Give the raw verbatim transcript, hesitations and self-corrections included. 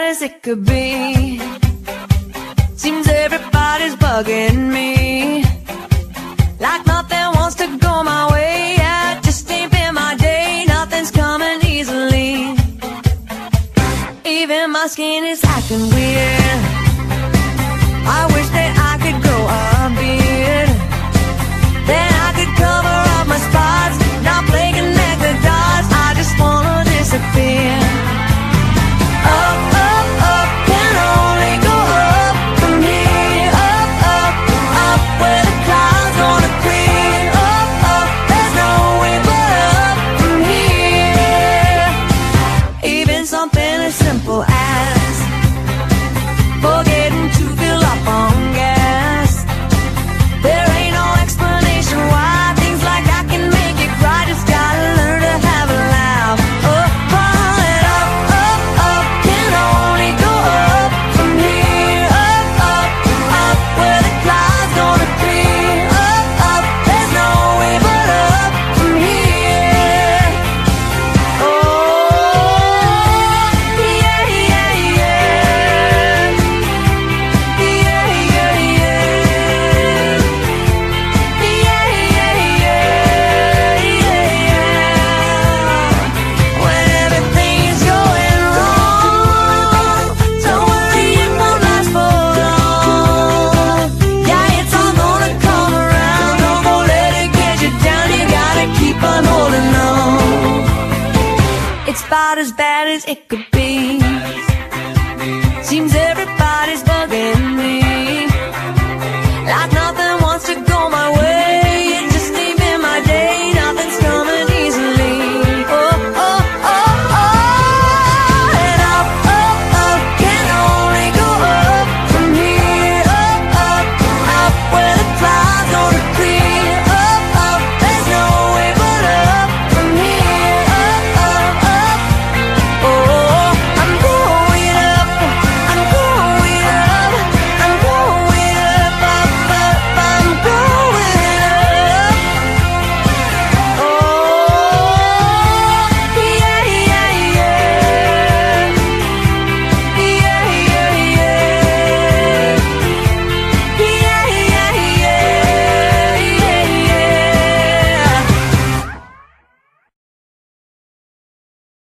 as it could be. Seems everybody's bugging me, like nothing wants to go my way. Yeah, it just ain't been my day, nothing's coming easily. Even my skin is acting weird. I wish that I could grow a beard, then I could cover up my spots, not play connect the dots. I just wanna disappear. Up, up, up, can only go up from here. Up, up, up, where the clouds gonna clear. Up, up, there's no way but up from here. Even something as simple as forgetting to fill up on gas, there ain't no explanation why things like that can make you cry. Just gotta learn to have a laugh. Oh, pull it up, up, up, can only go up from here. Up, up, up, where the clouds gonna clear. Up, up, there's no way but up from here. Oh, yeah, yeah, yeah. Yeah, yeah, yeah. Yeah, yeah, yeah, yeah. When everything's going wrong, don't worry, it won't last for long. Yeah, it's all gonna come around. Don't go let it get you down. You gotta keep on holding on. It's about as bad as it could be.